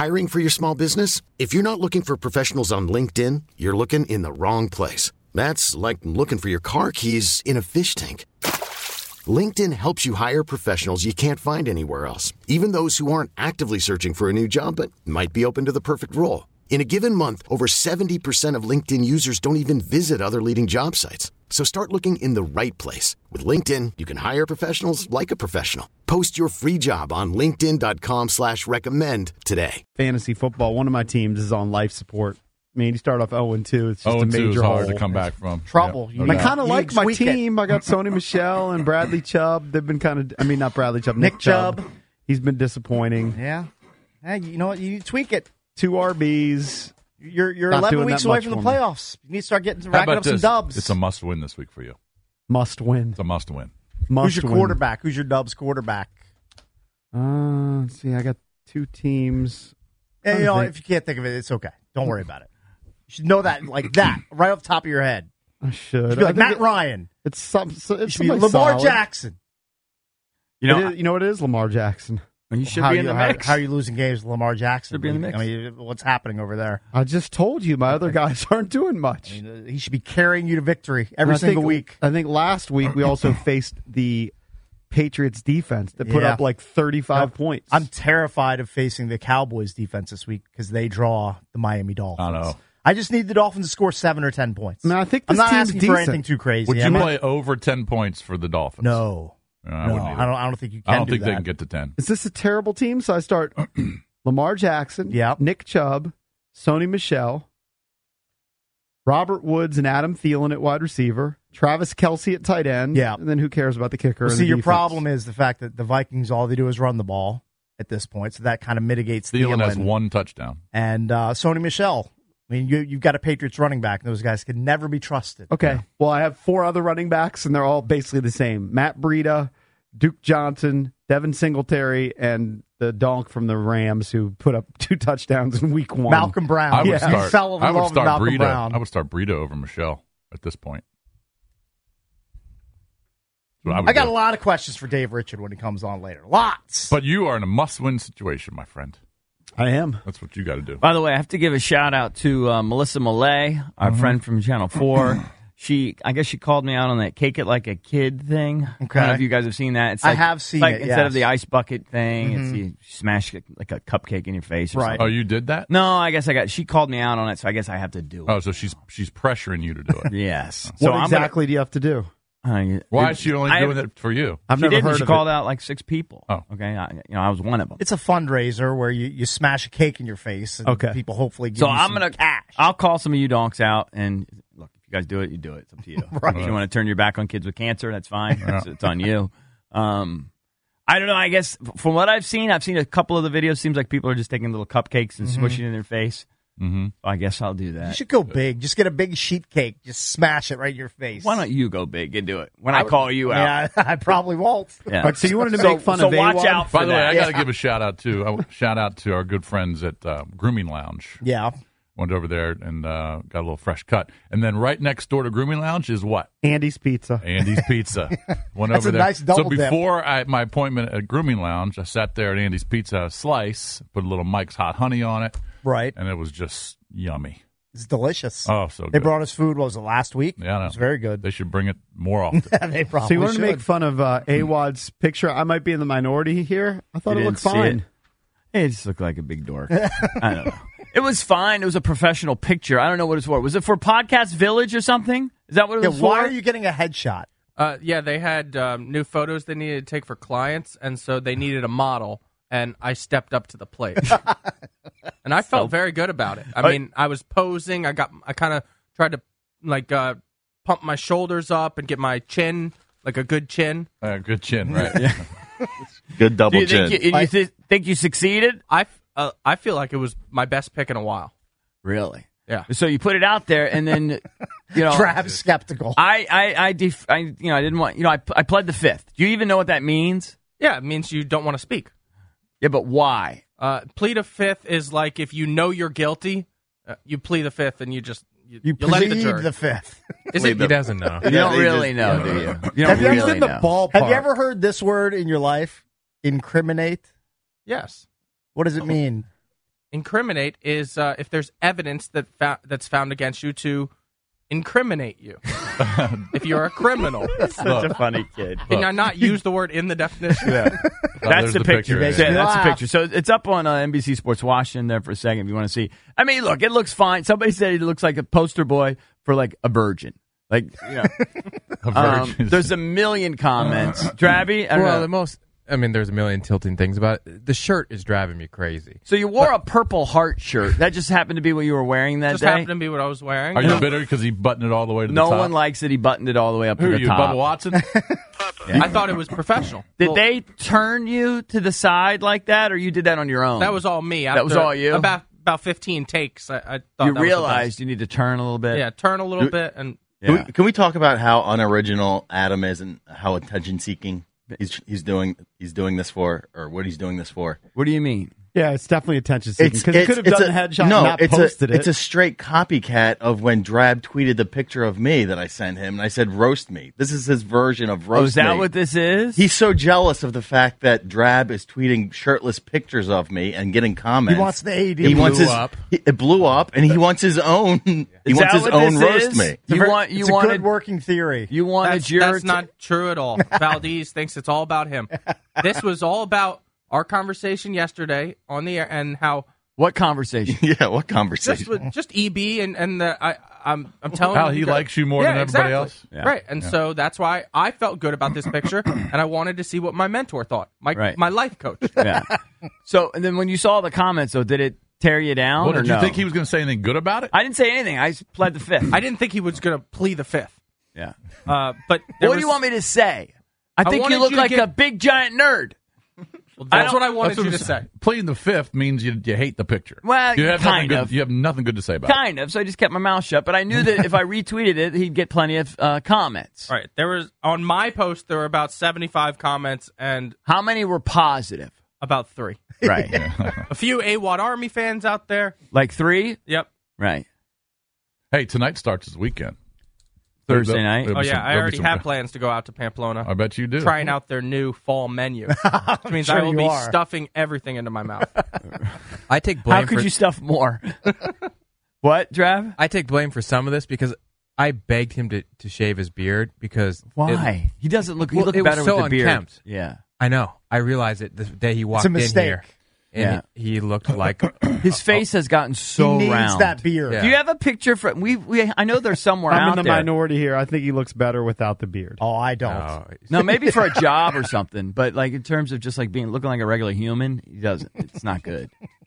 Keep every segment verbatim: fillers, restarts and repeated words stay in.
Hiring for your small business? If you're not looking for professionals on LinkedIn, you're looking in the wrong place. That's like looking for your car keys in a fish tank. LinkedIn helps you hire professionals you can't find anywhere else, even those who aren't actively searching for a new job but might be open to the perfect role. In a given month, over seventy percent of LinkedIn users don't even visit other leading job sites. So start looking in the right place. With LinkedIn, you can hire professionals like a professional. Post your free job on linkedin.com slash recommend today. Fantasy football, one of my teams is on life support. I mean, you start off oh and two. It's just a major oh and two is hard hole. to come back from. Trouble. Yeah, I no kind of You like need my tweak it. team. I got Sony Michel and Bradley Chubb. They've been kind of, I mean, not Bradley Chubb, Nick, Nick Chubb. Chubb. He's been disappointing. Yeah. Hey, you know what? You need to tweak it. Two R Bs. You're you're Not eleven doing weeks that away much from the for me. playoffs. You need to start getting How racking about up some this? dubs. It's a must-win this week for you. Must win. It's a must-win. Must Who's your win. quarterback? Who's your dubs quarterback? Uh, let's see, I got two teams. And, you know, think. if you can't think of it, it's okay. Don't worry about it. You should know that like that, right off the top of your head. I should. You should be I like think Matt it- Ryan. It's some. so- You It's should be somebody Lamar solid. Jackson. You know, you know what it is? Lamar Jackson. You should how be you, in the how, mix. How are you losing games with Lamar Jackson? Should be in the mix. I mean, what's happening over there? I just told you my other guys aren't doing much. I mean, uh, he should be carrying you to victory every And I single think, week. I think last week we also faced the Patriots defense that put Yeah. up like thirty-five Nope. points. I'm terrified of facing the Cowboys defense this week because they draw the Miami Dolphins. I know. I just need the Dolphins to score seven or ten points. I mean, I think I'm this not team's asking decent. for anything too crazy. Would you I mean, play over ten points for the Dolphins? No, No, I no, wouldn't either. I don't. I don't think you can. I don't do think that. they can get to ten. Is this a terrible team? So I start Lamar Jackson, Yep. Nick Chubb, Sony Michel, Robert Woods and Adam Thielen at wide receiver, Travis Kelce at tight end. Yeah. And then who cares about the kicker? Well, and see, the your defense? problem is the fact that the Vikings all they do is run the ball at this point, so that kind of mitigates Thielen has Thielen one touchdown. and uh, Sony Michel. I mean, you, you've got a Patriots running back, and those guys can never be trusted. Okay. Well, I have four other running backs, and they're all basically the same. Matt Breida, Duke Johnson, Devin Singletary, and the donk from the Rams who put up two touchdowns in week one. Malcolm Brown. I would yeah. start. You fell in I would love with start Malcolm Breida. Brown. I would start Breida over Michelle at this point. That's what I, would I got do. a lot of questions for Dave Richard when he comes on later. Lots. But you are in a must-win situation, my friend. I am. That's what you got to do. By the way, I have to give a shout out to uh, Melissa Millay, our Mm-hmm. friend from Channel four. She, I guess she called me out on that "cake it like a kid" thing. I don't know if you guys have seen that. It's I like, have seen like it, Instead yes. of the ice bucket thing, Mhm. it's you smash it like a cupcake in your face. Or Right. something. Oh, you did that? No, I guess I got. She called me out on it, so I guess I have to do it. Oh, so she's she's pressuring you to do it. Yes. What So I'm exactly do you have to do? Gonna, Why is she only I- doing it for you? I've she never didn't. heard She of called it. out like six people. Oh. Okay. I, you know, I was one of them. It's a fundraiser where you, you smash a cake in your face and Okay. people hopefully give So you I'm some gonna. cash. I'll call some of you donks out and look. If you guys do it, you do it. It's up to you. Right. If you want to turn your back on kids with cancer, that's fine. It's, it's on you. Um, I don't know. I guess from what I've seen, I've seen a couple of the videos. Seems like people are just taking little cupcakes and Mm-hmm. smushing it in their face. Mm-hmm. I guess I'll do You that. should go big. Just get a big sheet cake. Just smash it right in your face. Why don't you go big and do it when I, call you out? Yeah, I, I probably won't. Yeah. All right, so you wanted to So- make fun so of watch A W O D? out for By the way, that. I got to Yeah. give a shout out to I, shout out to our good friends at uh, Grooming Lounge. Yeah. Went over there and uh, got a little fresh cut. And then right next door to Grooming Lounge is what? Andy's Pizza. Andy's Pizza. Went That's over a there. nice double so dip. before I, my appointment at Grooming Lounge, I sat there at Andy's Pizza, had a slice, put a little Mike's Hot Honey on it, Right. and it was just yummy. It's delicious. Oh, so They good. brought us food, what was it, last week? Yeah, I know. It was very good. They should bring it more often. they probably So you wanted should. to make fun of uh, A W O D's picture? I might be in the minority here. I thought You it didn't looked see fine. it? It just looked like a big dork. I don't know. It was fine. It was a professional picture. I don't know what it's for. Was it for Podcast Village or something? Is that what it Yeah, was why for? are you getting a headshot? Uh, yeah, they had um, new photos they needed to take for clients, and so they needed a model, and I stepped up to the plate. And I felt very good about it. I mean, I was posing. I got. I kind of tried to like uh, pump my shoulders up and get my chin, like a good chin. Uh, good chin, right? Good Do double you chin. think you, you th- think you succeeded? I, f- uh, I feel like it was my best pick in a while. Really? Yeah. So you put it out there, and then you know, Trav's skeptical. I, I, I, def- I, you know, I didn't want, you know, I, I pled the fifth. Do you even know what that means? Yeah, it means you don't want to speak. Yeah, but why? Uh, plead a fifth is like if you know you're guilty, uh, you plead the fifth, and you just you, You you let the plead jury. the fifth. Is it? He doesn't know. You don't they really just- know, yeah. do you? You don't Have you really ever in the know. ballpark. Have you ever heard this word in your life? Incriminate? Yes. What does it mean? incriminate is uh, if there's evidence that fa- that's found against you to incriminate you. If you're a criminal. Such a funny kid. Can I not use the word in the definition? Yeah. Oh, That's there's the, the picture. picture, Yeah, yeah. that's the picture. So it's up on uh, N B C Sports Washington there for a second if you want to see. I mean, look, it looks fine. Somebody said it looks like a poster boy for like a virgin. Like, you know. A um, virgin. there's a million comments. Drabby? I don't Well, know. the most. I mean, there's a million tilting things about it. The shirt is driving me crazy. So you wore a Purple Heart shirt. That just happened to be what you were wearing that Just day? happened to be what I was wearing. Are you bitter because he buttoned it all the way to No the top? one likes that he buttoned it all the way up Who to are the you, top. Bubba Watson? I thought it was professional. Did Well, they turn you to the side like that, or you did that on your own? That was all me. That was After all you? About about fifteen takes. I, I thought You that realized was you need to turn a little the bit. best. Yeah, turn a little Do- bit and Can, Yeah. we, can we talk about how unoriginal Adam is and how attention seeking he's he's doing he's doing this for, or what he's doing this for? What do you mean? Yeah, it's definitely attention seeking because he could have it's done a- the headshot no, and not it's posted a, it. It's a straight copycat of when Drab tweeted the picture of me that I sent him, and I said, roast me. This is his version of roast Oh, is that me. what this is? He's so jealous of the fact that Drab is tweeting shirtless pictures of me and getting comments. He wants the A D. He It wants blew his, up. he- it blew up, and he wants his own. He Is wants that his what own this roast is? me. You want you it's a wanted good working theory. you wanted that's, your that's t- not true at all. Valdez thinks it's all about him. This was all about our conversation yesterday on the air and how what conversation? Yeah, what just conversation? with, just E B and and the I I'm I'm telling How you he guys- likes you more Yeah, than everybody exactly. else? Yeah. Right, and so that's why I felt good about this picture, and I wanted to see what my mentor thought, my Right. my life coach. Yeah. So and then when you saw the comments, though, did it tear you down? Well, or did you no? think he was going to say anything good about it? I didn't say anything. I just pled the fifth. I didn't think he was going to plead the fifth, yeah. uh, but there What do you was- want me to say? I I think you wanted look you to like get- a big giant nerd. Well, I that's don't- what I wanted That's what you to I'm say. saying. Pleading the fifth means you, you hate the picture. Well, you have kind nothing of. good. You have nothing good to say about it. Kind of. So I just kept my mouth shut. But I knew that if I retweeted it, he'd get plenty of uh, comments. All right, there was on my post there were about seventy-five comments and How many were positive? about three. Right. A few A W O D Army fans out there. Like three? Yep. Right. Hey, tonight starts this weekend. Thursday There'll- night? there'll Oh be yeah, some- I there'll be already some- have plans to go out to Pamplona. I bet you do. Trying out their new fall menu, which means sure I will you be are. stuffing everything into my mouth. I take blame How could for you stuff more? What, Drav? I take blame for some of this because I begged him to, to shave his beard because it- Why? he doesn't look. He Well, looked it was better so with the beard. unkempt. Yeah. I know. I realized it the day he walked a in mistake. here, and Yeah. he, he looked like His face has gotten so he needs round. that beard. Yeah. Do you have a picture for we? We I know there's somewhere I'm out in the there. minority here. I think he looks better without the beard. Oh, I don't. Oh, No, maybe for a job or something. But like in terms of just like being looking like a regular human, he doesn't. It's not good.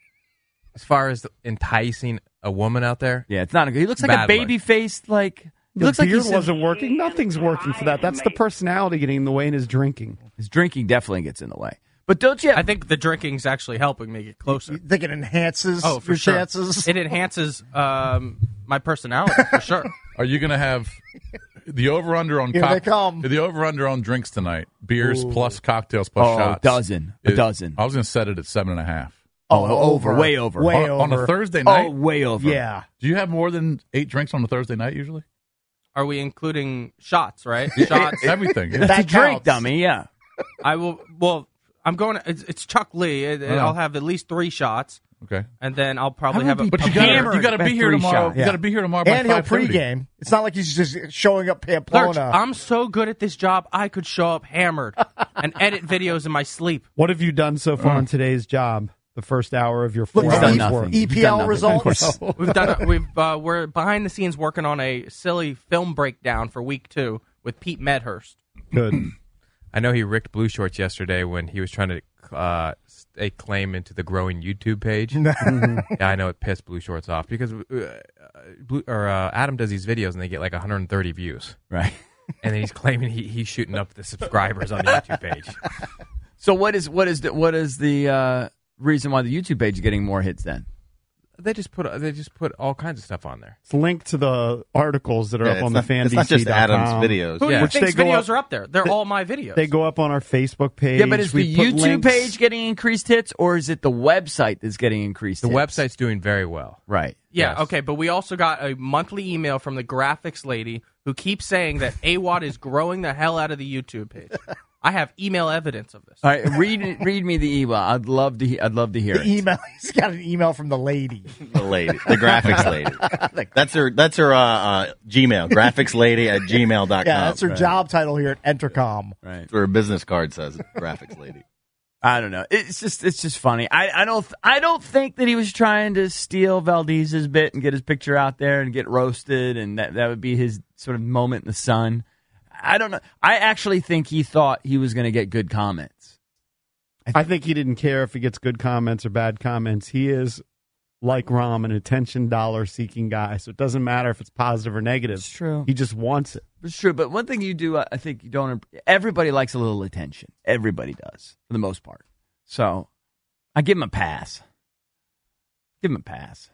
as far as enticing a woman out there, Yeah, it's not a good. He looks like a Bad baby faced like. He The looks like beard he's wasn't working. Nothing's working for that. That's the personality getting in the way in his drinking. his drinking definitely gets in the way. But don't you? I think the drinking's actually helping me get closer. You think it enhances Oh, for your sure. chances? It enhances um, my personality for sure. Are you going to have the over under on Here they come. the over under on drinks tonight? Beers plus cocktails plus Oh, shots. dozen. A It- dozen. I was going to set it at seven and a half. oh, over, way over. Way on, on a over. Thursday night. Oh, way over. Yeah. Do you have more than eight drinks on a Thursday night usually? Are we including shots, right? Shots. Everything. It's That a drink, counts. dummy. Yeah. I will. Well, I'm going. To, it's, it's Chuck Lee. It, Oh. I'll have at least three shots, Okay. and then I'll probably How have would a. be But you I'm got hammered you got to at be here three tomorrow. shots. You got to be here tomorrow by And he'll five thirty. pregame. It's not like he's just showing up Lurch, Pamplona. I'm so good at this job. I could show up hammered and edit videos in my sleep. What have you done so far on today's job? The first hour of your Look, four He's he's done hours nothing. work. He's E P done L nothing. results. We've done. A, we've uh, we're behind the scenes working on a silly film breakdown for week two with Pete Medhurst. Good. I know he ricked Blue Shorts yesterday when he was trying to uh, stake claim into the growing YouTube page. Yeah, I know it pissed Blue Shorts off because uh, Blue, or uh, Adam does these videos and they get like one hundred thirty views, Right. and then he's claiming he, he's shooting up the subscribers on the YouTube page. So what is what is the, what is the uh, reason why the YouTube page is getting more hits then? They just put they just put all kinds of stuff on there. It's linked to the articles that are Yeah, up it's on not- the fan it's not just Adam's videos. Who Yeah. do you think's they go videos up- are up there? They're all my videos. They go up on our Facebook page. Yeah, but is We the put YouTube links. page getting increased hits, or is it the website that's getting increased The hits? website's doing very well. Right. Yeah, Yes. okay, but we also got a monthly email from the graphics lady who keeps saying that A W O D is growing the hell out of the YouTube page. I have email evidence of this. All right, read read me the email. I'd love to. he- I'd love to hear The it. email. He's got an email from the lady. The lady, the graphics lady. That's her. That's her uh, uh, Gmail. Graphics lady at gmail dot com. Yeah, that's her job title here at Entercom. Right. That's where her business card says. Graphics lady. I don't know. It's just it's just funny. I, I don't I don't think that he was trying to steal Valdez's bit and get his picture out there and get roasted, and that that would be his sort of moment in the sun. I don't know. I actually think he thought he was going to get good comments. I think he didn't care if he gets good comments or bad comments. He is, like Rom, an attention dollar seeking guy. So it doesn't matter if it's positive or negative. It's true. He just wants it. It's true, but one thing you do, I think you don't. Everybody likes a little attention. Everybody does, for the most part. So I give him a pass. Give him a pass.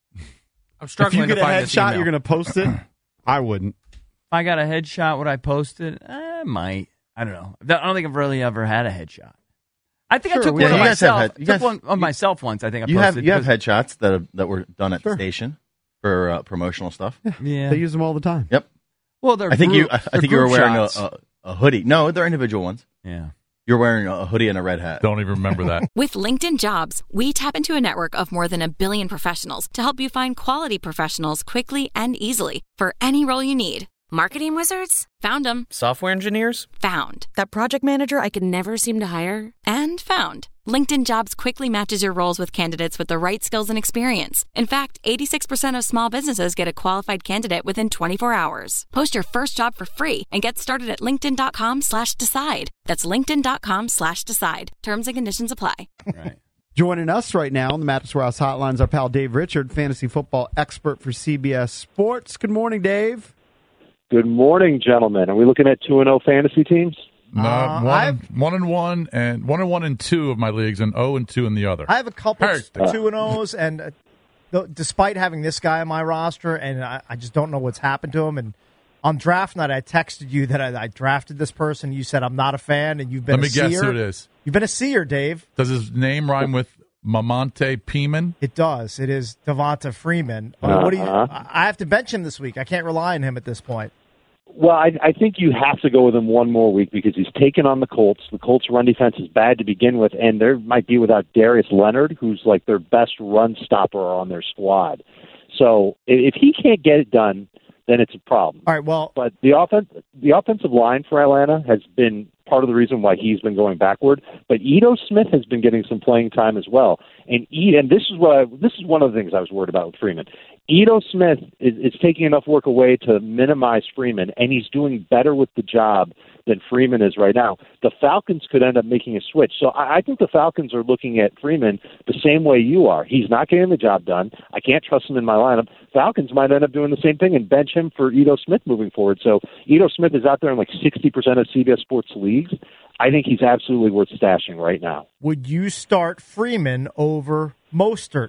I'm struggling if you to get a find this headshot, email. you're going to post it? I wouldn't. If I got a headshot, would I post it? I might. I don't know. I don't think I've really ever had a headshot. I think Sure, I took we- one Yeah, of you guys have myself. had- you took guys- one of myself once. I think I You have posted. you have because- headshots that have, that were done at the station for uh, promotional stuff. Yeah. They use them all the time. Yep. Well, they're I think group, you. I, I they're think you were group wearing a, shots. a, a hoodie. No, they're individual ones. Yeah. You're wearing a hoodie and a red hat. Don't even remember that. With LinkedIn Jobs, we tap into a network of more than a billion professionals to help you find quality professionals quickly and easily for any role you need. Marketing wizards? Found them. Software engineers? Found. That project manager I could never seem to hire? And found. LinkedIn Jobs quickly matches your roles with candidates with the right skills and experience. In fact, eighty-six percent of small businesses get a qualified candidate within twenty-four hours. Post your first job for free and get started at linkedin.com slash decide. That's linkedin.com slash decide. Terms and conditions apply. Right. Joining us right now on the Mattress Warehouse Hotline is our pal Dave Richard, fantasy football expert for C B S Sports. Good morning, Dave. Good morning, gentlemen. Are we looking at two and oh fantasy teams? No, Uh, one, I've- one and one, and one and one in two of my leagues, and zero and two in the other. I have a couple Hurt. two and O's, and uh, th- despite having this guy on my roster, and I, I just don't know what's happened to him. And on draft night, I texted you that I, I drafted this person. You said I'm not a fan, and you've been Let me a seer. guess who it is. You've been a seer, Dave. Does his name rhyme with Mamonte Peeman? It does. It is Devonta Freeman. I mean, what do you? Uh-huh. I I have to bench him this week. I can't rely on him at this point. Well, I, I think you have to go with him one more week because he's taken on the Colts. The Colts' run defense is bad to begin with, and they might be without Darius Leonard, who's like their best run stopper on their squad. So if he can't get it done, then it's a problem. All right. Well, But the offense, the offensive line for Atlanta has been part of the reason why he's been going backward. But Ito Smith has been getting some playing time as well. And E, and this is what I, this is one of the things I was worried about with Freeman. Ito Smith is, is taking enough work away to minimize Freeman, and he's doing better with the job than Freeman is right now. The Falcons could end up making a switch. So I, I think the Falcons are looking at Freeman the same way you are. He's not getting the job done. I can't trust him in my lineup. Falcons might end up doing the same thing and bench him for Ito Smith moving forward. So Ito Smith is out there in like sixty percent of C B S Sports leagues. I think he's absolutely worth stashing right now. would you start Freeman over Mostert?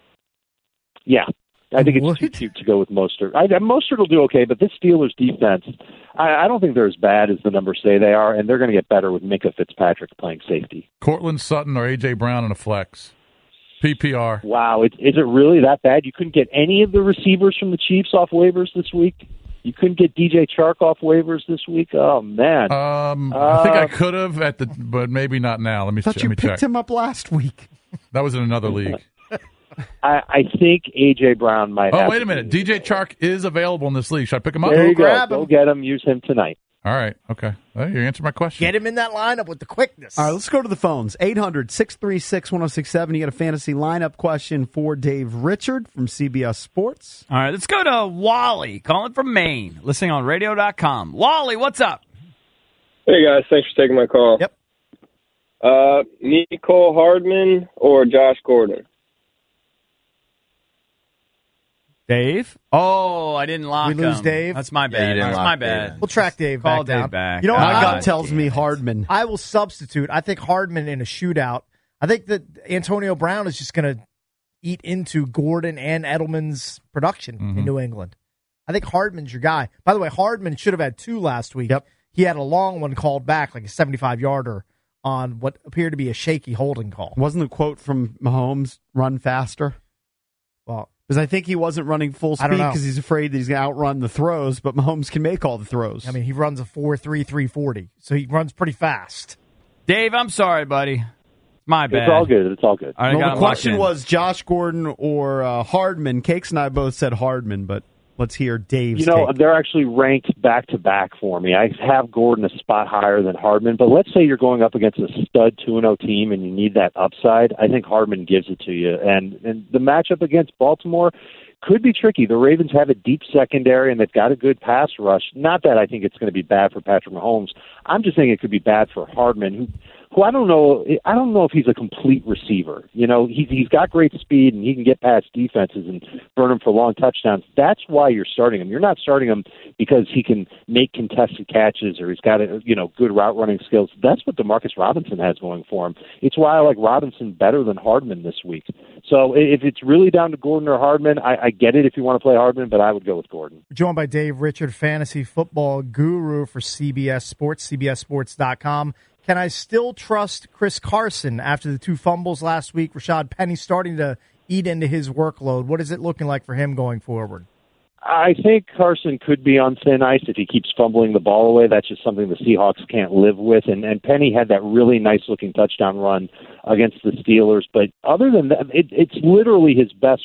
Yeah. I think it's What? too cute to go with Mostert. I, Mostert will do okay, but this Steelers defense, I, I don't think they're as bad as the numbers say they are, and they're going to get better with Minka Fitzpatrick playing safety. Cortland Sutton or A J Brown in a flex. P P R. Wow, it, is it really that bad? You couldn't get any of the receivers from the Chiefs off waivers this week? You couldn't get D J Chark off waivers this week? Oh, man. Um, I think Uh, I could have at the, but maybe not now. Let me, I thought ch- you let me picked check. him up last week. That was in another league. I, I think A J Brown might Oh, have wait to a minute. be- D J Chark is available in this league. Should I pick him up? There you go. grab Go him. get him. Use him tonight. All right. Okay. Well, you answered my question. Get him in that lineup with the quickness. All right, let's go to the phones. eight hundred, six three six, one oh six seven. You got a fantasy lineup question for Dave Richard from C B S Sports. All right, let's go to Wally, calling from Maine, listening on radio dot com. Wally, what's up? Hey, guys. Thanks for taking my call. Yep. Uh, Nicole Hardman or Josh Gordon? Dave? Oh, I didn't lock We lose him. Dave? That's my Yeah, you bad. didn't That's lock my Dave bad. in. We'll track Dave Call back Dave down. back. You know what? My Ah, gut tells damn me it. Hardman. I will substitute. I think Hardman in a shootout. I think that Antonio Brown is just going to eat into Gordon and Edelman's production Mm-hmm. in New England. I think Hardman's your guy. By the way, Hardman should have had two last week. Yep. He had a long one called back, like a seventy-five yarder, on what appeared to be a shaky holding call. Wasn't the quote from Mahomes, run faster? Well, Because I think he wasn't running full I don't speed know. because he's afraid that he's going to outrun the throws, but Mahomes can make all the throws. I mean, he runs a four three, three forty, so he runs pretty fast. Dave, I'm sorry, buddy. My bad. It's all good. It's all good. All right, I well, got the him locked question in. was Josh Gordon or uh, Hardman. Cakes and I both said Hardman, but let's hear Dave's You know, take. they're actually ranked back to back for me. I have Gordon a spot higher than Hardman, but let's say you're going up against a stud two and oh team and you need that upside. I think Hardman gives it to you. And and the matchup against Baltimore could be tricky. The Ravens have a deep secondary and they've got a good pass rush. Not that I think it's going to be bad for Patrick Mahomes. I'm just saying it could be bad for Hardman, who who I don't know I don't know if he's a complete receiver. You know, he's he's got great speed and he can get past defenses and burn them for long touchdowns. That's why you're starting him. You're not starting him because he can make contested catches or he's got a, you know, good route running skills. That's what DeMarcus Robinson has going for him. It's why I like Robinson better than Hardman this week. So if it's really down to Gordon or Hardman, I, I get it if you want to play Hardman, but I would go with Gordon. We're joined by Dave Richard, fantasy football guru for C B S Sports, C B S sports dot com. Can I still trust Chris Carson after the two fumbles last week? Rashad Penny starting to eat into his workload. What is it looking like for him going forward? I think Carson could be on thin ice if he keeps fumbling the ball away. That's just something the Seahawks can't live with. And, and Penny had that really nice-looking touchdown run against the Steelers. But other than that, it, it's literally his best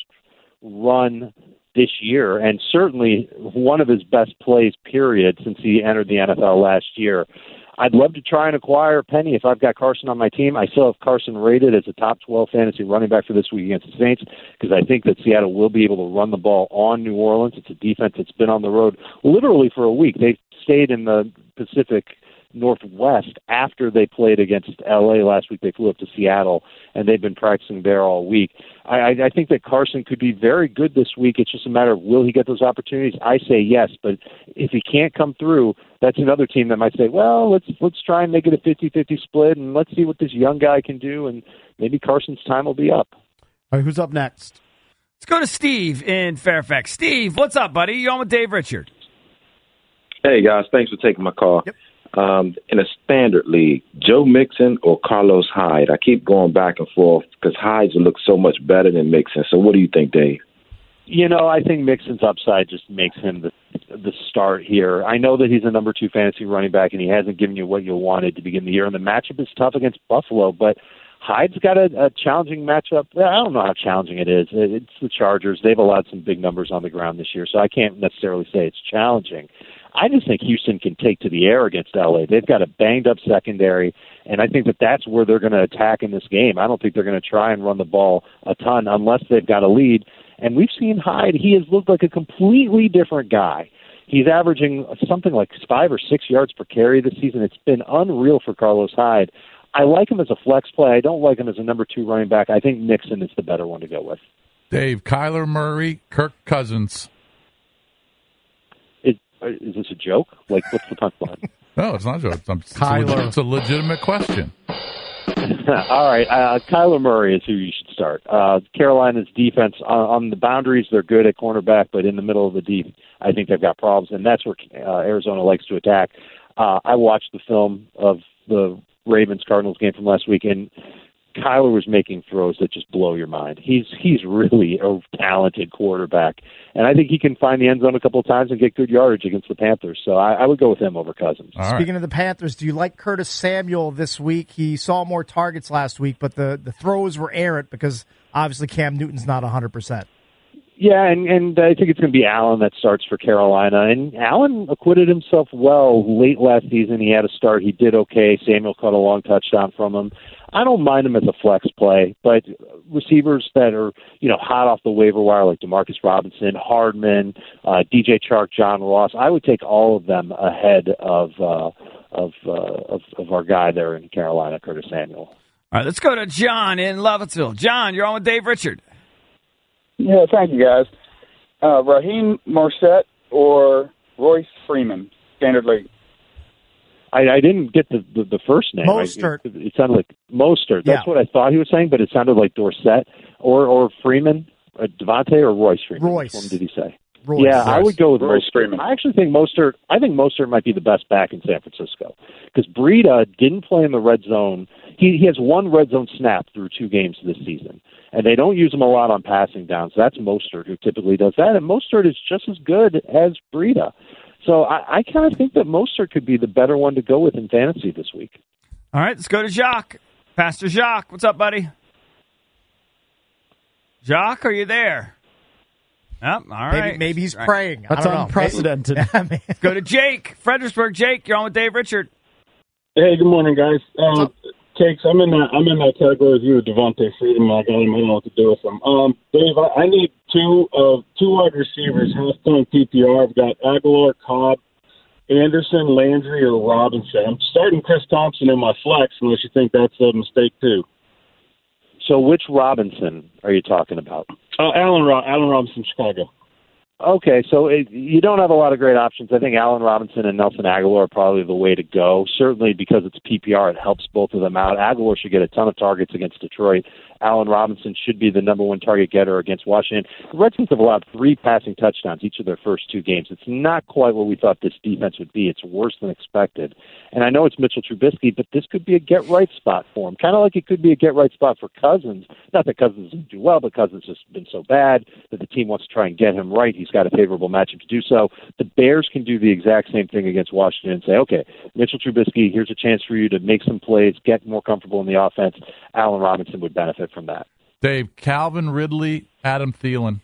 run this year and certainly one of his best plays, period, since he entered the N F L last year. I'd love to try and acquire Penny if I've got Carson on my team. I still have Carson rated as a top twelve fantasy running back for this week against the Saints because I think that Seattle will be able to run the ball on New Orleans. It's a defense that's been on the road literally for a week. They've stayed in the Pacific Northwest after they played against L A last week. They flew up to Seattle, and they've been practicing there all week. I, I, I think that Carson could be very good this week. It's just a matter of will he get those opportunities? I say yes, but if he can't come through, that's another team that might say, well, let's let's try and make it a fifty-fifty split, and let's see what this young guy can do, and maybe Carson's time will be up. All right, who's up next? Let's go to Steve in Fairfax. Steve, what's up, buddy? You're on with Dave Richard. Hey, guys. Thanks for taking my call. Yep. Um, in a standard league, Joe Mixon or Carlos Hyde? I keep going back and forth because Hyde's look so much better than Mixon. So what do you think, Dave? You know, I think Mixon's upside just makes him the the start here. I know that he's a number two fantasy running back, and he hasn't given you what you wanted to begin the year. And the matchup is tough against Buffalo, but Hyde's got a, a challenging matchup. I don't know how challenging it is. It's the Chargers. They've allowed some big numbers on the ground this year, so I can't necessarily say it's challenging. I just think Houston can take to the air against L A. They've got a banged-up secondary, and I think that that's where they're going to attack in this game. I don't think they're going to try and run the ball a ton unless they've got a lead. And we've seen Hyde. He has looked like a completely different guy. He's averaging something like five or six yards per carry this season. It's been unreal for Carlos Hyde. I like him as a flex play. I don't like him as a number two running back. I think Mixon is the better one to go with. Dave, Kyler Murray, Kirk Cousins. Is, is this a joke? Like, what's the punchline? No, it's not a joke. It's, it's, a, Kyler. legit, it's a legitimate question. All right, uh, Kyler Murray is who you should start. Uh, Carolina's defense on, on the boundaries, they're good at cornerback, but in the middle of the deep, I think they've got problems, and that's where uh, Arizona likes to attack. Uh, I watched the film of the Ravens-Cardinals game from last week, and Kyler was making throws that just blow your mind. He's he's really a talented quarterback, and I think he can find the end zone a couple of times and get good yardage against the Panthers. So I, I would go with him over Cousins. All Speaking right. of the Panthers, do you like Curtis Samuel this week? He saw more targets last week, but the, the throws were errant because obviously Cam Newton's not one hundred percent. Yeah, and, and I think it's going to be Allen that starts for Carolina. And Allen acquitted himself well late last season. He had a start. He did okay. Samuel caught a long touchdown from him. I don't mind him as a flex play, but receivers that are, you know, hot off the waiver wire like DeMarcus Robinson, Hardman, uh, D J Chark, John Ross, I would take all of them ahead of uh, of, uh, of of our guy there in Carolina, Curtis Samuel. All right, let's go to John in Lovettsville. John, you're on with Dave Richard. Yeah, thank you, guys. Uh, Raheem Morset or Royce Freeman, Standard League? I, I didn't get the, the, the first name. Mostert. I, it, it sounded like Mostert. That's Yeah. what I thought he was saying, but it sounded like Dorsett or or Freeman, uh, Devontae or Royce Freeman. Royce. Which one did he say? Royce. Yeah, I would go with Royce Mostert. Freeman. I actually think Mostert. I think Mostert might be the best back in San Francisco because Breida didn't play in the red zone. He he has one red zone snap through two games this season, and they don't use him a lot on passing downs. That's Mostert who typically does that, and Mostert is just as good as Breida. So I, I kind of think that Mostert could be the better one to go with in fantasy this week. All right, let's go to Jacques. Pastor Jacques, what's up, buddy? Jacques, are you there? Oh, all right. Maybe, maybe he's Right. praying. I That's don't know. unprecedented. Maybe- Let's go to Jake. Fredericksburg, Jake, you're on with Dave Richard. Hey, good morning, guys. Um, Cakes, I'm in that I'm in that category with you, Devontae Freeman. I got him. I don't know what to do with him. Um, Dave, I, I need two of two wide receivers, half point P P R. I've got Aguilar, Cobb, Anderson, Landry, or Robinson. I'm starting Chris Thompson in my flex, unless you think that's a mistake too. So which Robinson are you talking about? Uh, Allen Ro- Allen Robinson, Chicago. Okay, so it, you don't have a lot of great options. I think Allen Robinson and Nelson Aguilar are probably the way to go. Certainly because it's P P R, it helps both of them out. Aguilar should get a ton of targets against Detroit. Allen Robinson should be the number one target getter against Washington. The Redskins have allowed three passing touchdowns each of their first two games. It's not quite what we thought this defense would be. It's worse than expected. And I know it's Mitchell Trubisky, but this could be a get-right spot for him, kind of like it could be a get-right spot for Cousins. Not that Cousins doesn't do well, but Cousins has been so bad that the team wants to try and get him right. He's got a favorable matchup to do so. The Bears can do the exact same thing against Washington and say, okay, Mitchell Trubisky, here's a chance for you to make some plays, get more comfortable in the offense. Allen Robinson would benefit from that. Dave, Calvin Ridley, Adam Thielen.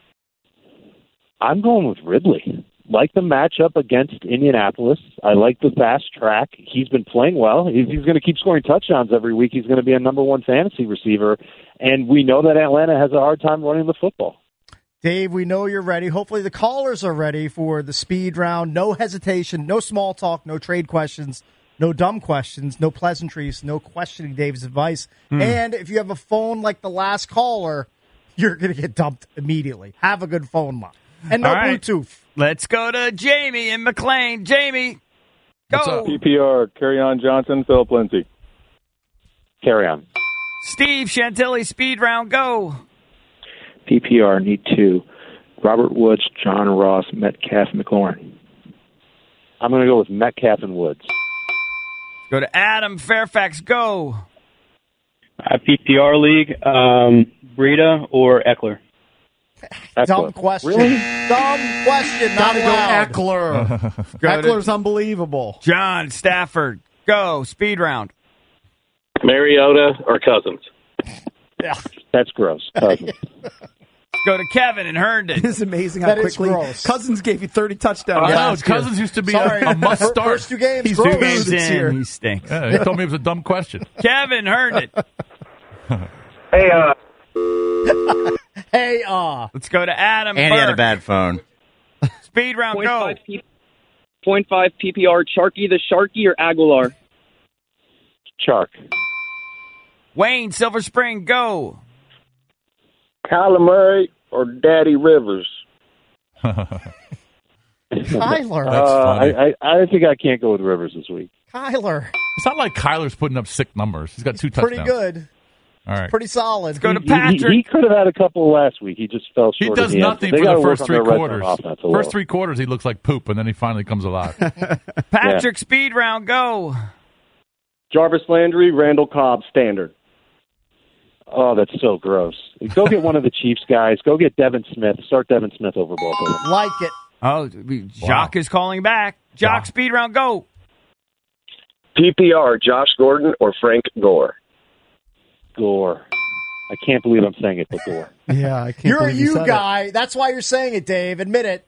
I'm going with Ridley. Like the matchup against Indianapolis. I like the fast track. He's been playing well. If he's going to keep scoring touchdowns every week, he's going to be a number one fantasy receiver. And we know that Atlanta has a hard time running the football. Dave, we know you're ready. Hopefully the callers are ready for the speed round. No hesitation, no small talk, no trade questions, no dumb questions, no pleasantries, no questioning Dave's advice. Hmm. And if you have a phone like the last caller, you're going to get dumped immediately. Have a good phone line. And no All right. Bluetooth. Let's go to Jamie in McLean. Jamie, go. P P R, Carry On Johnson, Philip Lindsay. Carry on. Steve Chantilly, speed round, go. P P R, need two. Robert Woods, John Ross, Metcalf, McLaurin. I'm going to go with Metcalf and Woods. Go to Adam Fairfax, go. Uh, P P R league, um, Breida or Eckler? Dumb question. Really? Dumb question. Not Gotta allowed. go Eckler. Go to Eckler's unbelievable. John Stafford, go. Speed round. Mariota or Cousins? Yeah. That's gross. Cousins. Go to Kevin and Herndon. It's amazing how That is quickly gross. Cousins gave you thirty touchdowns. I know, last year. Cousins used to be Sorry. a, a must Fir- start. First two games, He's gross. Two games this year. in, he stinks. Yeah, he told me it was a dumb question. Kevin Herndon. Hey, uh, Hey, uh. Let's go to Adam And he had a Burke. bad phone. Speed round, Point go. five, P- point five P P R, Sharky the Sharky or Aguilar? Chark. Wayne Silver Spring, go. Kyler Murray or Daddy Rivers? Kyler. That's Uh, funny. I, I, I think I can't go with Rivers this week. Kyler. It's not like Kyler's putting up sick numbers. He's got two touchdowns. Pretty good. All right. Pretty solid. Let's go to He, Patrick. he, he could have had a couple last week. He just fell He short. does at the end. nothing They for gotta the work first on three their red zone quarters. offense a little. First three quarters, he looks like poop, and then he finally comes alive. Patrick, speed round, go. Jarvis Landry, Randall Cobb, standard. Oh, that's so gross. Go get one of the Chiefs guys. Go get Devin Smith. Start Devin Smith over both of them. Like it. Oh, we- Jock is calling back. Jock, speed round, go. P P R, Josh Gordon or Frank Gore? Gore. I can't believe I'm saying it, but Gore. Yeah, I can't You're a believe you you said it. guy. That's why you're saying it, Dave. Admit it.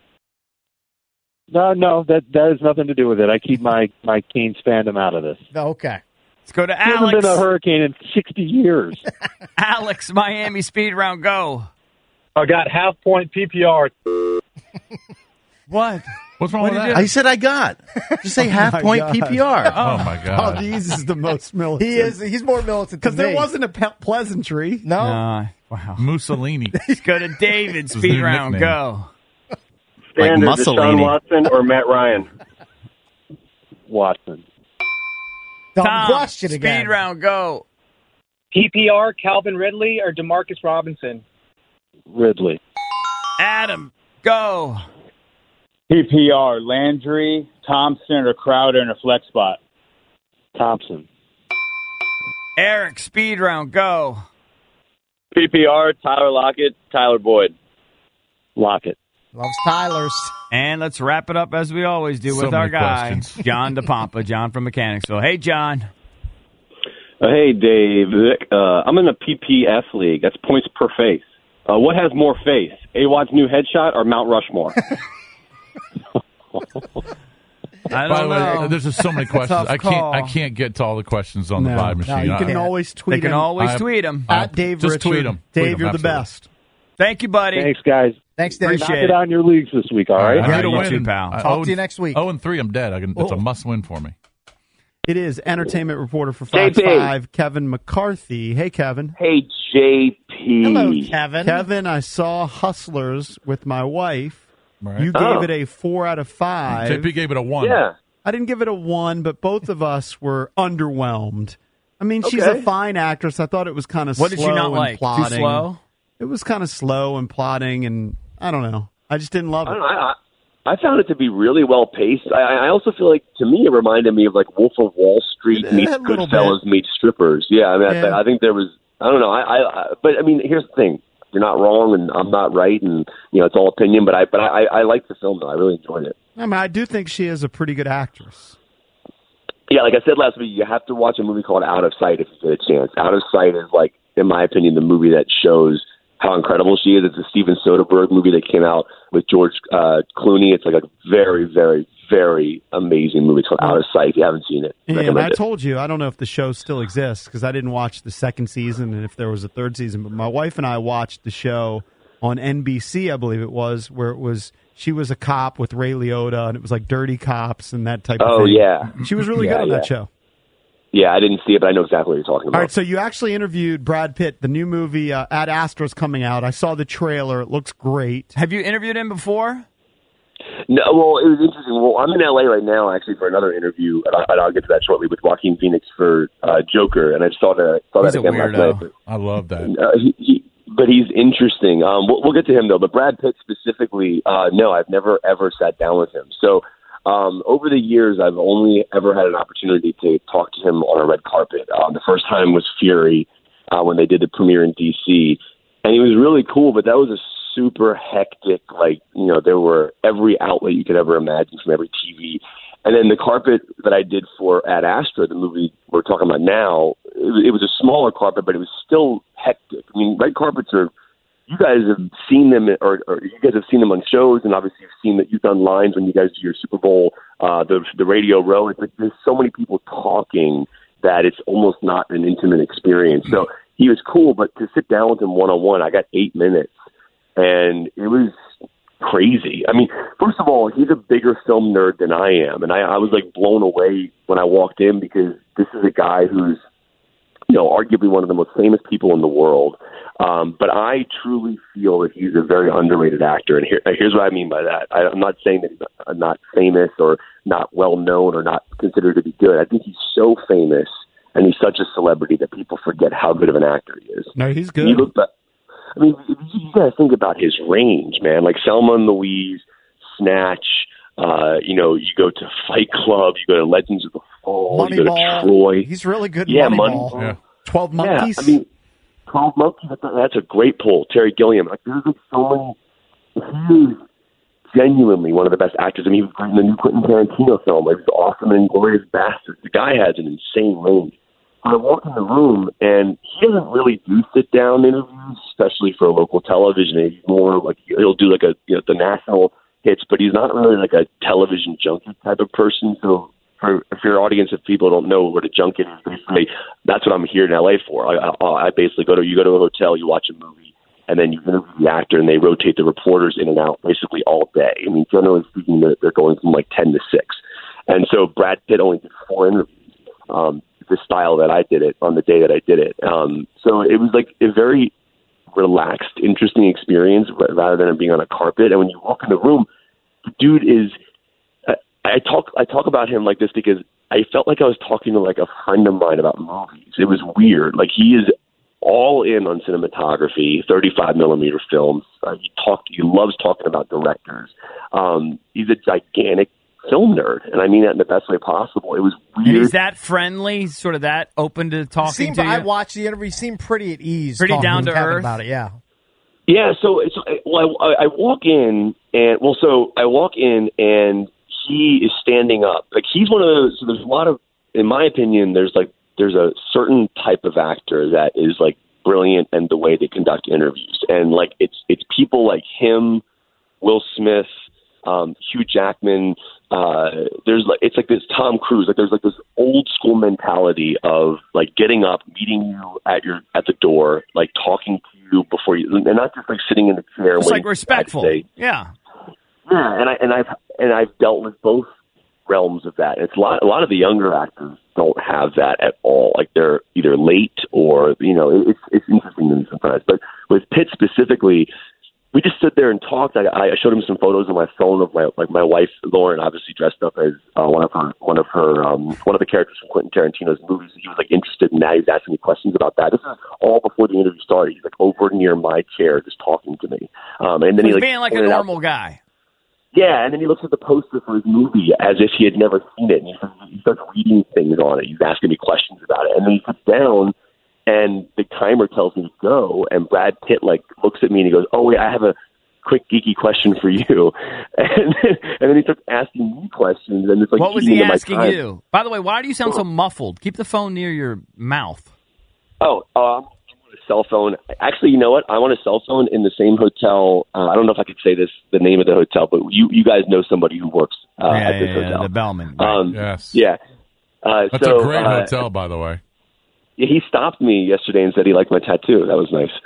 No, no, that that has nothing to do with it. I keep my my Canes fandom out of this. Okay. Let's go to He hasn't Alex. been a hurricane in sixty years. Alex, Miami, speed round, go. I got half point P P R. What? What's wrong What with did that? I said I got. Just say half my point God. P P R. Oh, my God. Oh, Jesus is the most militant. He is. He's more militant Because than there me. wasn't a pe- pleasantry. No. Uh, wow. Mussolini. Let's go to David, his speed new round, nickname. go. Standard, Like Deshaun Mussolini. Watson or Matt Ryan? Watson. Dumb Tom, question speed again. round, go. P P R, Calvin Ridley or Demarcus Robinson? Ridley. Adam, Go. P P R, Landry, Thompson, or Crowder in a flex spot. Thompson. Eric, speed round. Go. P P R, Tyler Lockett, Tyler Boyd. Lockett. Loves Tyler's. And let's wrap it up as we always do So with our many guy, questions. John DePompa, John from Mechanicsville. Hey, John. Uh, hey, Dave. Uh, I'm in the P P F league. That's points per face. Uh, what has more face, A-Wad's new headshot or Mount Rushmore? I By the don't way, know. there's just so many questions. Tough I can't. call. I can't get to all the questions on No. the vibe No, machine. you can I- always tweet They can him. always I- tweet him. I- At Dave just Richard. tweet him. Dave, Tweet him, you're the absolutely. best. Thank you, buddy. Thanks, guys. Thanks, Dave. Appreciate Knock it. it on your leagues this week, all All right? right, I Yeah, need a you win. too, pal. I- Talk oh to you and- next week. Oh and three, I'm dead. I can, it's a Oh. must win for me. It is entertainment reporter for Fox J P. five, Kevin McCarthy. Hey, Kevin. Hey, J P. Hello, Kevin. Kevin, I saw Hustlers with my wife. Right. You gave Oh. it a four out of five. J P gave it a one. Yeah. I didn't give it a one, but both of us were underwhelmed. I mean, she's Okay. a fine actress. I thought it was kind of What slow did you not and like? Too plotting. slow? It was kind of slow and plotting, and I don't know. I just didn't love I it. don't know. I, I found it to be really well paced. I, I also feel like, to me, it reminded me of like Wolf of Wall Street Yeah, meets a little Goodfellas meets strippers. Yeah, I mean, Yeah. I, I think there was. I don't know. I, I, I, but I mean, here's the thing: you're not wrong, and I'm not right, and you know, it's all opinion. But I, but I, I like the film though. I really enjoyed it. I mean, I do think she is a pretty good actress. Yeah, like I said last week, you have to watch a movie called Out of Sight if you get a chance. Out of Sight is like, in my opinion, the movie that shows how incredible she is. It's a Steven Soderbergh movie that came out with George uh, Clooney. It's like a very, very, very amazing movie. It's called Out of Sight. If you haven't seen it, Yeah, and recommend I it. told you, I don't know if the show still exists because I didn't watch the second season and if there was a third season, but my wife and I watched the show on N B C, I believe it was, where it was she was a cop with Ray Liotta and it was like Dirty Cops and that type of Oh, thing. yeah. She was really Yeah, good on yeah. that show. Yeah, I didn't see it, but I know exactly what you're talking about. All right, so you actually interviewed Brad Pitt. The new movie uh, Ad Astra's coming out. I saw the trailer. It looks great. Have you interviewed him before? No, well, it was interesting. Well, I'm in L A right now, actually, for another interview, and, I, and I'll get to that shortly with Joaquin Phoenix for uh, Joker, and I saw that saw He's that a again last weirdo. night. I love that. Uh, he, he, but he's interesting. Um, we'll, we'll get to him though. But Brad Pitt specifically, uh, no, I've never ever sat down with him. So um, over the years, I've only ever had an opportunity to talk to him on a red carpet. Um, the first time was Fury uh, when they did the premiere in D C, and he was really cool. But that was a super hectic, like, you know, there were every outlet you could ever imagine from every T V. And then the carpet that I did for Ad Astra, the movie we're talking about now, it, was- it was a smaller carpet, but it was still hectic. I mean, red carpets are, you guys have seen them, or, or you guys have seen them on shows, and obviously you've seen that you've done lines when you guys do your Super Bowl, uh, the the radio row. It's like there's so many people talking that it's almost not an intimate experience. So he was cool, but to sit down with him one on one, I got eight minutes. And it was crazy. I mean, first of all, he's a bigger film nerd than I am. And I, I was like blown away when I walked in because this is a guy who's, you know, arguably one of the most famous people in the world. Um, but I truly feel that he's a very underrated actor. And here, here's what I mean by that. I, I'm not saying that he's not, not famous or not well known or not considered to be good. I think he's so famous and he's such a celebrity that people forget how good of an actor he is. No, he's good. You look back, I mean, you got to think about his range, man. Like Selma and Louise, Snatch. Uh, you know, you go to Fight Club, you go to Legends of the Fall, you go to Moneyball. Troy. He's really good. Yeah, Moneyball. Moneyball. Twelve Monkeys. Yeah, I mean, Twelve Monkeys. That's a, that's a great pull. Terry Gilliam. Like, there's like so many. He is genuinely one of the best actors. I mean, he was great in the new Quentin Tarantino film. Like, he was awesome in Inglourious Basterds. The guy has an insane range. I walk in the room, and he doesn't really do sit-down interviews, especially for local television. He's more like he'll do like a you know the national hits, but he's not really like a television junkie type of person. So, for if your audience, if people don't know what a junket is, basically that's what I'm here in L A for. I, I, I basically go to you go to a hotel, you watch a movie, and then you interview the actor, and they rotate the reporters in and out basically all day. I mean, generally speaking, they're, they're going from like ten to six, and so Brad Pitt only did four interviews. Um, the style that I did it on the day that I did it. Um, so it was like a very relaxed, interesting experience rather than it being on a carpet. And when you walk in the room, the dude is, I, I talk, I talk about him like this because I felt like I was talking to like a friend of mine about movies. It was weird. Like he is all in on cinematography, thirty-five millimeter films. Uh, he talked. He loves talking about directors. Um, he's a gigantic film nerd, and I mean that in the best way possible. It was weird. And is that friendly, sort of that open to talking Seemed, to you? I watched the interview. He seemed pretty at ease. Pretty talking down with to Kevin earth? about it. Yeah. Yeah, so it's well, I, I walk in and well, so I walk in and he is standing up. Like he's one of those. So there's a lot of, in my opinion, there's like there's a certain type of actor that is like brilliant in the way they conduct interviews, and like it's it's people like him, Will Smith, um, Hugh Jackman. Uh, there's like it's like this Tom Cruise. Like there's like this old school mentality of like getting up, meeting you at your at the door, like talking to you before you, and not just like sitting in the chair. It's waiting like respectful. for you to say, Yeah. Yeah, and I and I've and I've dealt with both realms of that. It's a lot. A lot of the younger actors don't have that at all. Like they're either late or you know it's it's interesting to me sometimes. But with Pitt specifically, we just stood there and talked. I, I showed him some photos on my phone of my like my wife Lauren, obviously dressed up as uh, one of her one of her um, one of the characters from Quentin Tarantino's movies. He was like interested in that. He was asking me questions about that. This is all before the interview started. He's like over near my chair, just talking to me. Um, and then He's he like being like a pointed out- normal guy. Yeah, and then he looks at the poster for his movie as if he had never seen it, and he starts, he starts reading things on it. He's asking me questions about it, and then he sits down, and the timer tells me to go, and Brad Pitt like looks at me and he goes, "Oh wait, I have a quick geeky question for you," and then, and then he starts asking me questions, and it's like What was eating he into my asking time. you? By the way, why do you sound so muffled? Keep the phone near your mouth. Oh, um, a cell phone. Actually, you know what? I want a cell phone in the same hotel. Uh, I don't know if I could say this, the name of the hotel, but you, you guys know somebody who works uh, yeah, at this yeah, hotel. yeah, the Bellman. Um, yes. Yeah. Uh, That's so, a great uh, hotel, by the way. Yeah, he stopped me yesterday and said he liked my tattoo. That was nice.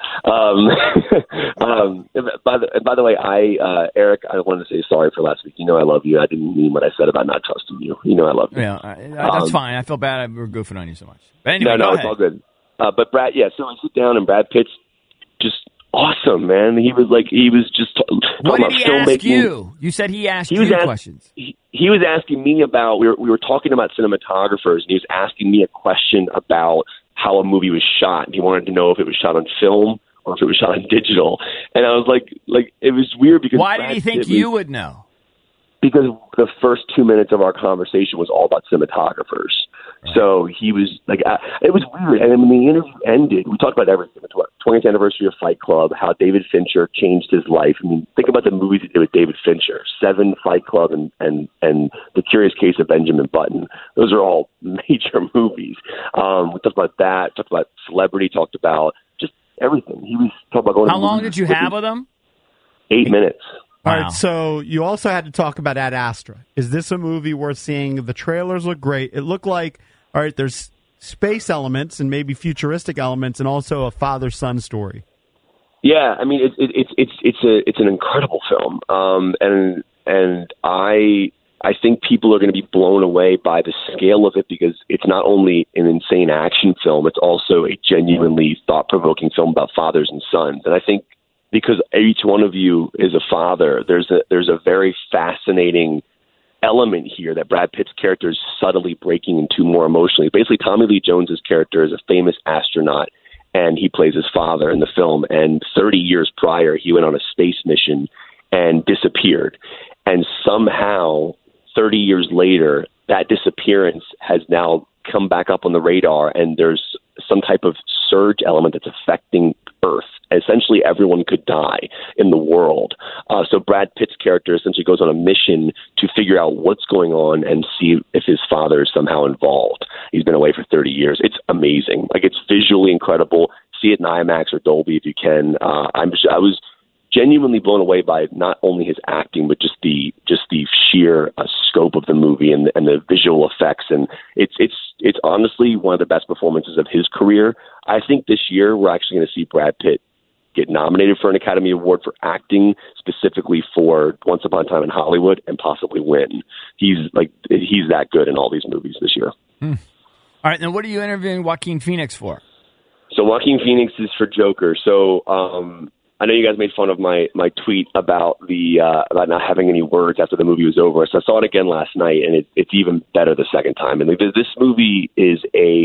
Um, um, by the by the way, I uh, Eric, I wanted to say sorry for last week. You know I love you. I didn't mean what I said about not trusting you. You know I love you. Yeah, I, I, that's Um, fine. I feel bad. I, we're goofing on you so much. But anyway, no, no, go it's ahead. all good. Uh, but Brad, yeah. So I sit down and Brad Pitt's just awesome, man. He was like, he was just t- What talking did about he ask filmmaking. you? You said he asked He was you ask- questions. He, he was asking me about. We were we were talking about cinematographers, and he was asking me a question about how a movie was shot. And he wanted to know if it was shot on film or if it was shot on digital. And I was like, like it was weird because Why Brad did he think Pitt was- you would know? Because the first two minutes of our conversation was all about cinematographers. Right. So he was like, uh, it was weird. And then when the interview ended, we talked about everything. The twentieth anniversary of Fight Club, how David Fincher changed his life. I mean, think about the movies he did with David Fincher, Seven, Fight Club, and, and, and The Curious Case of Benjamin Button. Those are all major movies. Um, we talked about that, talked about Celebrity, talked about just everything. He was talking about going How to long movies did you with have his- with him? Eight minutes. All right, so you also had to talk about Ad Astra. Is this a movie worth seeing? The trailers look great. It looked like, all right, there's space elements and maybe futuristic elements, and also a father-son story. Yeah, I mean it's it, it's it's it's a it's an incredible film, um, and and I I think people are going to be blown away by the scale of it because it's not only an insane action film, it's also a genuinely thought-provoking film about fathers and sons, and I think. Because each one of you is a father, there's a there's a very fascinating element here that Brad Pitt's character is subtly breaking into more emotionally. Basically, Tommy Lee Jones's character is a famous astronaut, and he plays his father in the film. And thirty years prior, he went on a space mission and disappeared. And somehow, thirty years later, that disappearance has now come back up on the radar, and there's some type of surge element that's affecting Earth. Essentially, everyone could die in the world. Uh, so Brad Pitt's character essentially goes on a mission to figure out what's going on and see if his father is somehow involved. He's been away for thirty years. It's amazing. Like, it's visually incredible. See it in IMAX or Dolby if you can. Uh, I'm just, I was genuinely blown away by not only his acting, but just the just the sheer uh, scope of the movie and, and the visual effects. And it's it's it's honestly one of the best performances of his career. I think this year we're actually going to see Brad Pitt get nominated for an Academy Award for acting, specifically for Once Upon a Time in Hollywood, and possibly win. He's like he's that good in all these movies this year. Hmm. All right, now what are you interviewing Joaquin Phoenix for? So Joaquin Phoenix is for Joker. So um, I know you guys made fun of my my tweet about the uh, about not having any words after the movie was over. So I saw it again last night, and it, it's even better the second time. And this movie is a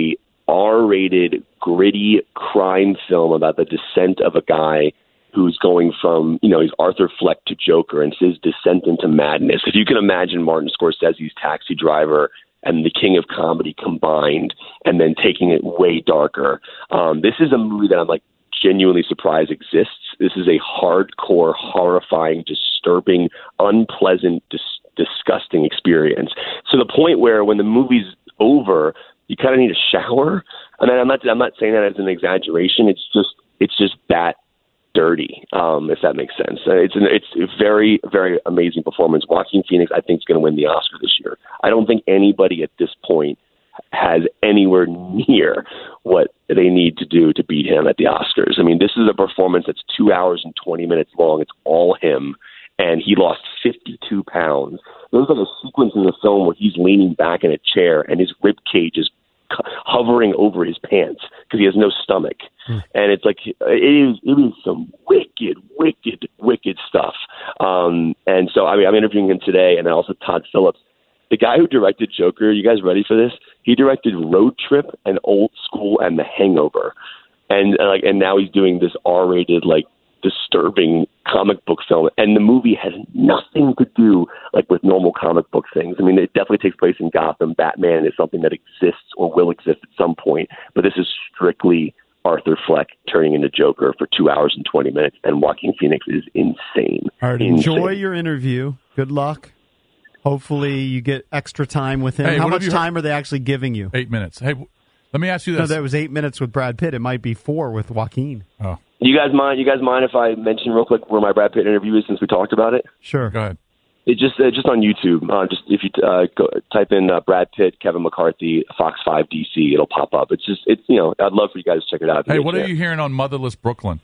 R-rated, gritty crime film about the descent of a guy who's going from, you know, he's Arthur Fleck to Joker, and it's his descent into madness. If you can imagine Martin Scorsese's Taxi Driver and The King of Comedy combined, and then taking it way darker. Um, this is a movie that I'm like genuinely surprised exists. This is a hardcore, horrifying, disturbing, unpleasant, dis- disgusting experience. To the point where when the movie's over, you kind of need a shower. I mean, I'm not, I'm not saying that as an exaggeration. It's just, it's just that dirty, um, if that makes sense. Uh, it's an, it's a very, very amazing performance. Joaquin Phoenix, I think, is going to win the Oscar this year. I don't think anybody at this point has anywhere near what they need to do to beat him at the Oscars. I mean, this is a performance that's two hours and twenty minutes long. It's all him, and he lost fifty-two pounds. There's like a sequence in the film where he's leaning back in a chair, and his rib cage is hovering over his pants because he has no stomach. Hmm. And it's like, it is, it is some wicked, wicked, wicked stuff. Um, and so, I mean, I'm interviewing him today, and then also Todd Phillips, the guy who directed Joker. You guys ready for this? He directed Road Trip and Old School and The Hangover. And uh, like, and now he's doing this R-rated, like, disturbing comic book film, and the movie has nothing to do like with normal comic book things. I mean, it definitely takes place in Gotham. Batman is something that exists or will exist at some point, but this is strictly Arthur Fleck turning into Joker for two hours and twenty minutes, and Joaquin Phoenix is insane. All right, insane. Enjoy your interview. Good luck. Hopefully you get extra time with him. Hey, How much you time are they actually giving you? Eight minutes. Hey, let me ask you this. No, that was eight minutes with Brad Pitt. It might be four with Joaquin. Oh. You guys mind? You guys mind if I mention real quick where my Brad Pitt interview is, since we talked about it? Sure. Go ahead. It just uh, just on YouTube. Uh, just if you uh, go type in uh, Brad Pitt, Kevin McCarthy, Fox five D C, it'll pop up. It's just it's you know I'd love for you guys to check it out. Hey, what are you hearing on Motherless Brooklyn?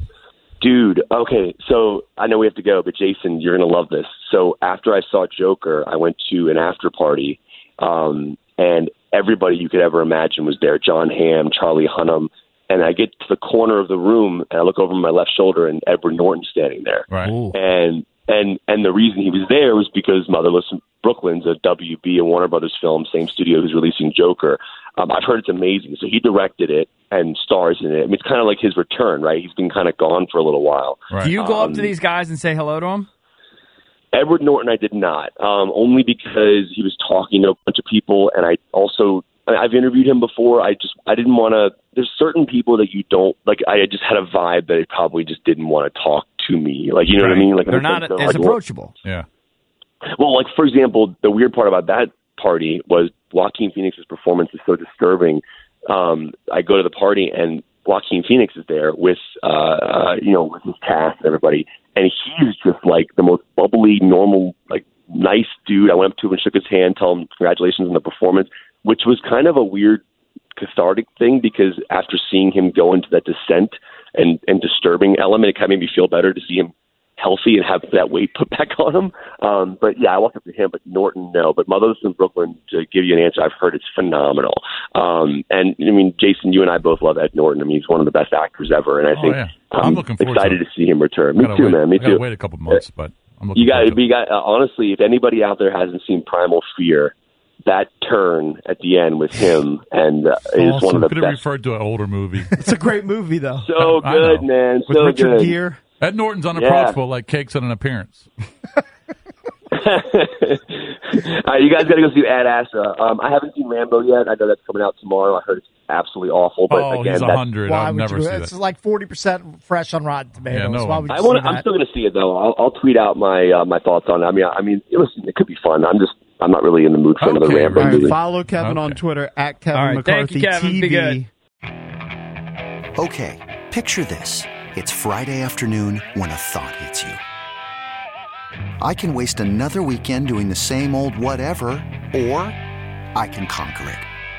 Dude, okay, so I know we have to go, but Jason, you're going to love this. So after I saw Joker, I went to an after party, um, and everybody you could ever imagine was there. John Hamm, Charlie Hunnam. And I get to the corner of the room, and I look over my left shoulder, and Edward Norton's standing there. Right. And and and the reason he was there was because Motherless Brooklyn's a W B, a Warner Brothers film, same studio who's releasing Joker. Um, I've heard it's amazing. So he directed it and stars in it. I mean, it's kind of like his return, right? He's been kind of gone for a little while. Right. Do you go um, up to these guys and say hello to them? Edward Norton, I did not, um, only because he was talking to a bunch of people, and I also I've interviewed him before. I just I didn't want to. There's certain people that you don't like. I just had a vibe that it probably just didn't want to talk to me. Like, you know right. what I mean? Like, they're not like, as like, approachable. Yeah. Well, like for example, the weird part about that party was Joaquin Phoenix's performance is so disturbing. Um, I go to the party and Joaquin Phoenix is there with uh, uh, you know with his cast and everybody, and he's just like the most bubbly, normal, like nice dude. I went up to him and shook his hand, told him congratulations on the performance, which was kind of a weird cathartic thing, because after seeing him go into that descent and, and disturbing element, it kind of made me feel better to see him healthy and have that weight put back on him. Um, but yeah, I walked up to him, but Norton, no. But Motherless in Brooklyn, to give you an answer, I've heard it's phenomenal. Um, and I mean, Jason, you and I both love Ed Norton. I mean, he's one of the best actors ever. And I oh, think yeah. I'm, I'm looking forward excited to, to see him return. Me too, wait, man. Me I gotta too. Wait a couple months, but I'm looking you got, forward to you got, uh, honestly, if anybody out there hasn't seen Primal Fear, that turn at the end with him and uh, is awesome. one of the Could best. have referred to an older movie. It's a great movie, though. So I good, know. man. With So Richard good. Gere. Ed Norton's unapproachable, like cakes at an appearance. All right, you guys got to go see Ad Astra. Um, I haven't seen Rambo yet. I know that's coming out tomorrow. I heard it's absolutely awful. But oh, again, he's that's, a hundred. Why I'd would never you? see It's that. like forty percent fresh on Rotten Tomatoes. Yeah, no Why one- would you I want. see I'm that? still going to see it though. I'll, I'll tweet out my uh, my thoughts on it. I mean, I mean, listen, it could be fun. I'm just. I'm not really in the mood for another Okay, Rambo All right, movie. follow Kevin Okay. on Twitter at Kevin All right, McCarthy thank you, Kevin. T V. Be good. Okay, picture this. It's Friday afternoon when a thought hits you. I can waste another weekend doing the same old whatever, or I can conquer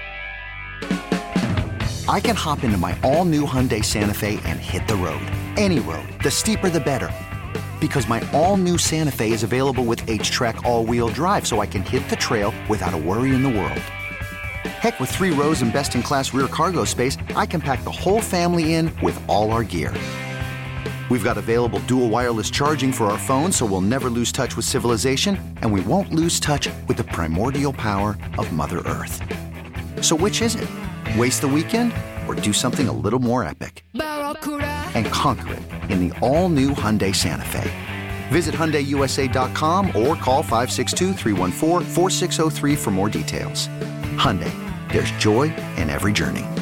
it. I can hop into my all-new Hyundai Santa Fe and hit the road. Any road. The steeper, the better. Because my all-new Santa Fe is available with H-Track all-wheel drive, so I can hit the trail without a worry in the world. Heck, with three rows and best-in-class rear cargo space, I can pack the whole family in with all our gear. We've got available dual wireless charging for our phones, so we'll never lose touch with civilization, and we won't lose touch with the primordial power of Mother Earth. So which is it? Waste the weekend or do something a little more epic and conquer it in the all-new Hyundai Santa Fe. Visit Hyundai U S A dot com or call five six two, three one four, four six zero three for more details. Hyundai, there's joy in every journey.